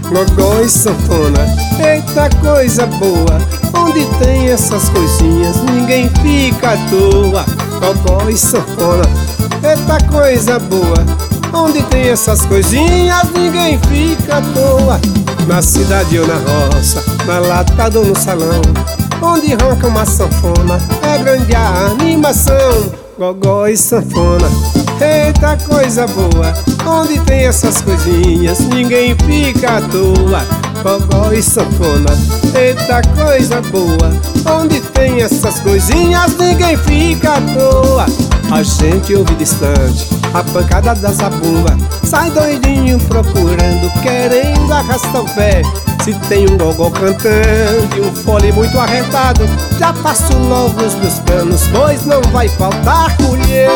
Gogó e sanfona, eita coisa boa. Onde tem essas coisinhas ninguém fica à toa. Gogó e sanfona, eita coisa boa. Onde tem essas coisinhas ninguém fica à toa. Na cidade ou na roça, na lata ou no salão, onde ronca uma sanfona é grande a animação. Gogó e sanfona, eita coisa boa. Onde tem essas coisinhas ninguém fica à toa. Gogó e sanfona, eita coisa boa. Onde tem essas coisinhas ninguém fica à toa. A gente ouve distante a pancada da zabumba, sai doidinho procurando, querendo arrastar o pé. Se tem um gogó cantando e um fole muito arretado, já passo logo os meus planos, pois não vai faltar mulher.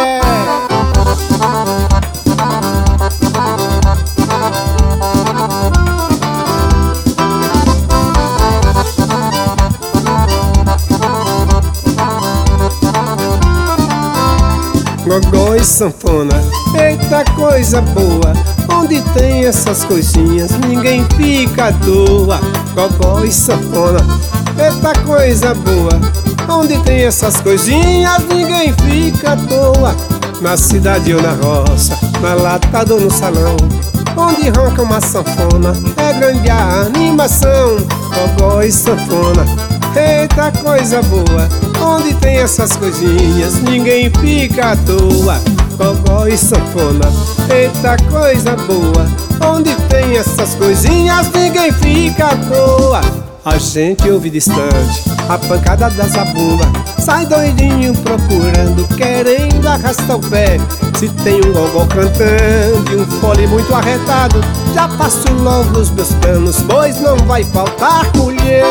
Gogó e sanfona, eita coisa boa. Onde tem essas coisinhas ninguém fica à toa. Gogó e sanfona, eita coisa boa. Onde tem essas coisinhas ninguém fica à toa. Na cidade ou na roça, na lata ou no salão, onde ronca uma sanfona é grande a animação. Gogó e sanfona, eita coisa boa. Onde tem essas coisinhas ninguém fica à toa. Gogó e sanfona, eita coisa boa. Onde tem essas coisinhas ninguém fica à toa. A gente ouve distante a pancada da zabumba, sai doidinho procurando, querendo arrastar o pé. Se tem um gogó cantando e um fole muito arretado, já passo logo os meus planos, pois não vai faltar mulher.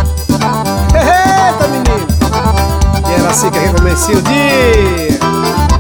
Eita menino, e era assim que recomeçou o dia.